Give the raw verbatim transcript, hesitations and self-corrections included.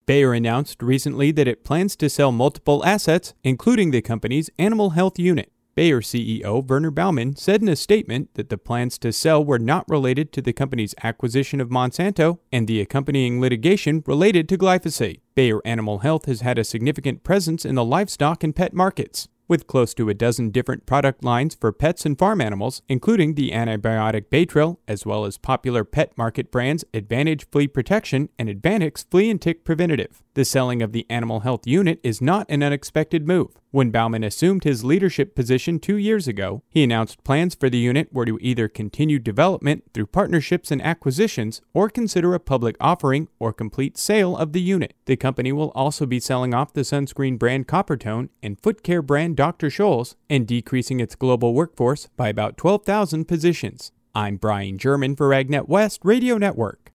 Bayer announced recently that it plans to sell multiple assets, including the company's animal health unit. Bayer C E O Werner Baumann said in a statement that the plans to sell were not related to the company's acquisition of Monsanto and the accompanying litigation related to glyphosate. Bayer Animal Health has had a significant presence in the livestock and pet markets, with close to a dozen different product lines for pets and farm animals, including the antibiotic Baytril, as well as popular pet market brands Advantage Flea Protection and Advantix Flea and Tick Preventative. The selling of the animal health unit is not an unexpected move. When Baumann assumed his leadership position two years ago, he announced plans for the unit were to either continue development through partnerships and acquisitions or consider a public offering or complete sale of the unit. The company will also be selling off the sunscreen brand Coppertone and foot care brand Doctor Scholl's and decreasing its global workforce by about twelve thousand positions. I'm Brian German for AgNet West Radio Network.